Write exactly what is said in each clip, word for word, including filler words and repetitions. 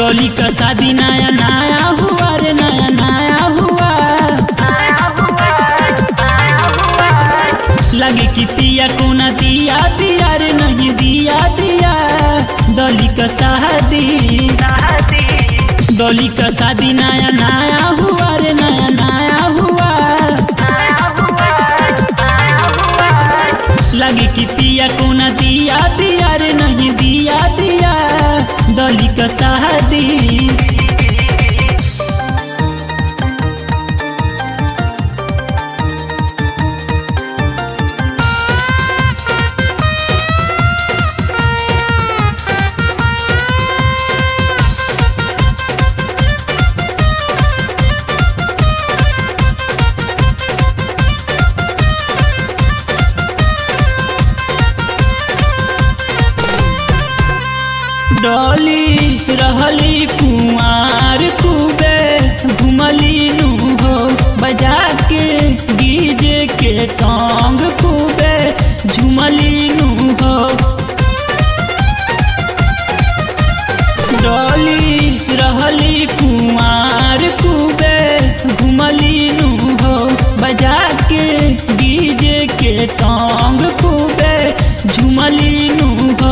डॉली का शादी नया नया हुआ रे नया नया हुआ। लगे कि पिया को न दिया दिया रे नहीं दिया दिया। डॉली का शादी डॉली का शादी नया नया हुआ रे नया नया हुआ। लगे कि पिया को न दिया दिया रे नहीं दिया दिया। डॉली का शादी डॉली रहली कुंवार खूबे घुमली नू हो बजा के डीजे के सॉन्ग खूबे झुमली नू हो। डॉली रहली कुंवार खूबे घुमली नू हो बजा के डीजे के सॉन्ग खूबे झुमली नू हो।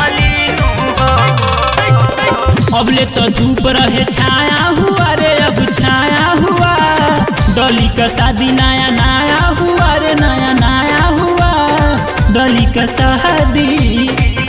अबले तो धूप रहे छाया हुआ रे अब छाया हुआ। डॉली का शादी नया नया हुआ रे नया नया हुआ। डॉली का शादी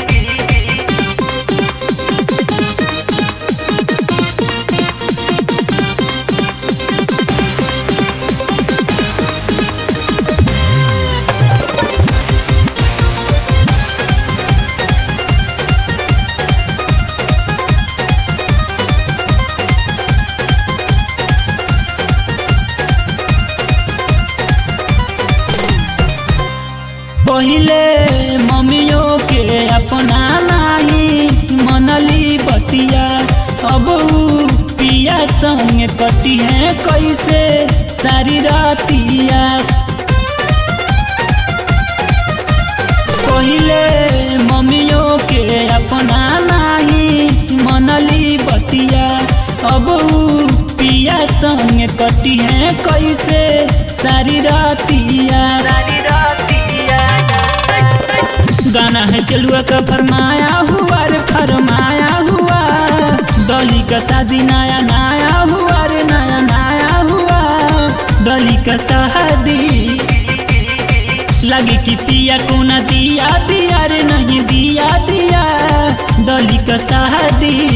पहिले मम्मियों के अपना नहीं मनली बतिया। अब पिया संग कटी है कैसे सारी रातिया। पहिले मम्मियों के अपना नहीं मनली बतिया। अब पिया संग कटी है कैसे सारी रातिया। गाना है चलुआ का फरमाया हुआ रे फरमाया हुआ। डॉली का शादी नया नया हुआ रे नया नया हुआ। डॉली का शादी लगे कि पिया को न दिया दिया रे नहीं दिया दिया। डॉली का शादी